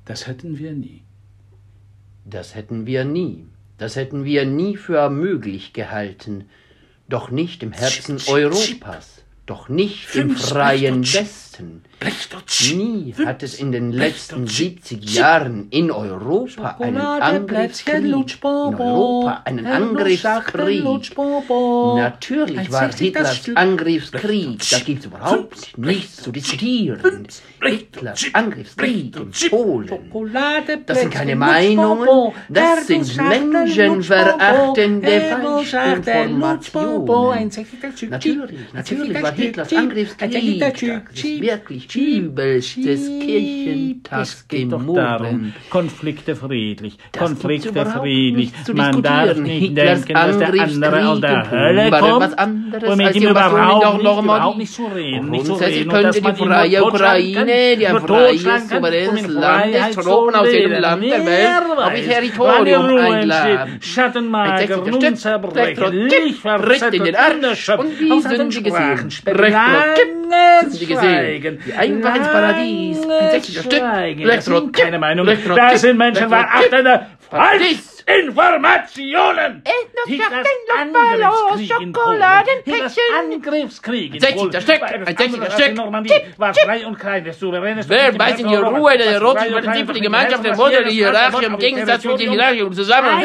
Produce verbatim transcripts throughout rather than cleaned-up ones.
Das hätten wir nie. Das hätten wir nie. Das hätten wir nie für möglich gehalten. Doch nicht im Herzen Europas. Doch nicht im freien Westen. Nie hat es in den letzten siebzig Jahren in Europa einen Angriffskrieg, in Europa einen Angriffskrieg. Natürlich war Hitlers Angriffskrieg, da gibt es überhaupt nichts zu diskutieren. Hitlers Angriffskrieg in Polen, das sind keine Meinungen, das sind menschenverachtende Falschinformationen. Natürlich, natürlich war Hitlers Angriffskrieg, das ist wirklich übelstes Kirchentagsgemurren. Konflikte friedlich, Das Konflikte gibt's friedlich. nichts zu Man darf diskutieren. nicht Hitlers denken, dass der andere aus der Angriffskrieg Hölle in Polen war kommt. etwas anderes Und mit als ihm die Invasion in überhaupt der nicht, Normandie. überhaupt nicht zu reden. Nicht zu Grundsätzlich reden. Und könnte dass die man ihn nur freie totschlagen kann, Ukraine, die ein nur freies, totschlagen kann, um souveränes in Land Freiheit ist, von oben aus jedem leben. Land der Wer Welt auf weiß, ihr Territorium wann die Ruhe einladen. entsteht, Schattenmager, Ein nun zerbrechen, Recht Licht in den verzettelt, Arsch. unerschöpft, Und wie aus sind allen Sie gesehen? Sprachen sprechen. Recht Langes sind Sie gesehen? Schweigen, Die Einfach ins Paradies. Ein langes sächsischer Stück. Schweigen. Das sind keine Meinungen. Recht Das sind menschenverachtende Paradies. Falschinformationen. Hitlers Angriffskrieg in Polen. Hitlers Angriffskrieg in Polen. Ein sächsischer Stück. war etwas Ein sächsischer anderes als Stück. in Normandie. War frei und klein, das souveräne Wer weiß in die Ruhe der Roten für die Gemeinschaft der Mutter, die Hierarchie im Gegensatz zu der Hierarchie und zusammen.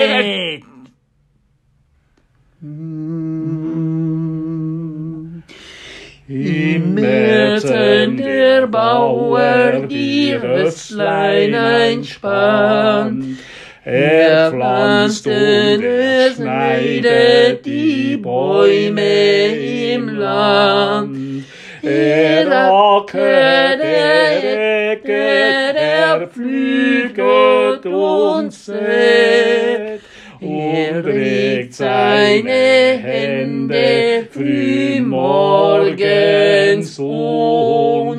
Im Märzen der Bauer die Rösslein einspannt. Er pflanzt und er schneidet die Bäume im Land. Er ackert, er äckert, er pflügt und sät. Und regt seine Hände früh morgens und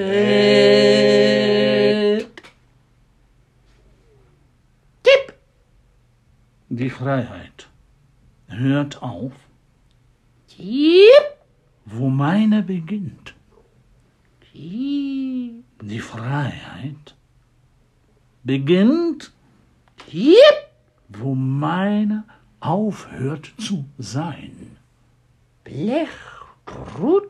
spät. Tipp! Die Freiheit hört auf, Tipp! wo meine beginnt. Tipp! Die Freiheit beginnt, Tipp! wo meine aufhört zu sein. Blechbrut